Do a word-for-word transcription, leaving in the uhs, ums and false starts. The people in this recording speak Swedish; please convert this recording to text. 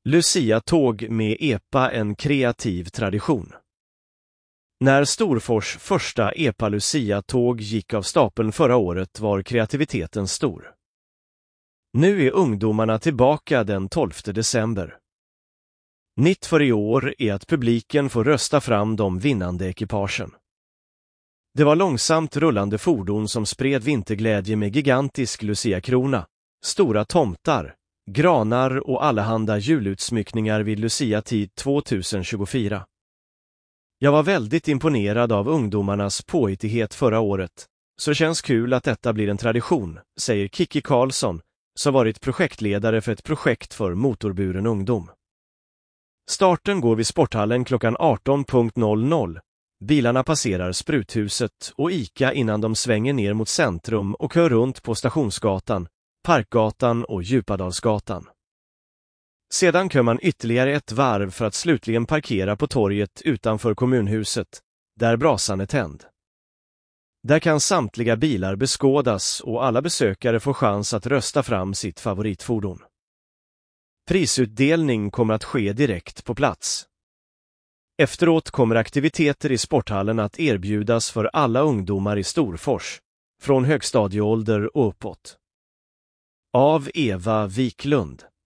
Lucia-tåg med E P A en kreativ tradition. När Storfors första E P A Lucia-tåg gick av stapeln förra året var kreativiteten stor. Nu är ungdomarna tillbaka den tolfte december. Nytt för i år är att publiken får rösta fram de vinnande ekipagen. Det var långsamt rullande fordon som spred vinterglädje med gigantisk Lucia-krona, stora tomtar, granar och allehanda julutsmyckningar vid Lucia-tid tjugohundratjugofyra. Jag var väldigt imponerad av ungdomarnas påhittighet förra året, så känns kul att detta blir en tradition, säger Kikki Karlsson, som varit projektledare för ett projekt för motorburen ungdom. Starten går vid sporthallen klockan arton. Bilarna passerar Spruthuset och ICA innan de svänger ner mot centrum och kör runt på Stationsgatan, Parkgatan och Djupadalsgatan. Sedan kör man ytterligare ett varv för att slutligen parkera på torget utanför kommunhuset, där brasan är tänd. Där kan samtliga bilar beskådas och alla besökare får chans att rösta fram sitt favoritfordon. Prisutdelning kommer att ske direkt på plats. Efteråt kommer aktiviteter i sporthallen att erbjudas för alla ungdomar i Storfors, från högstadieålder och uppåt. Av Eva Wiklund.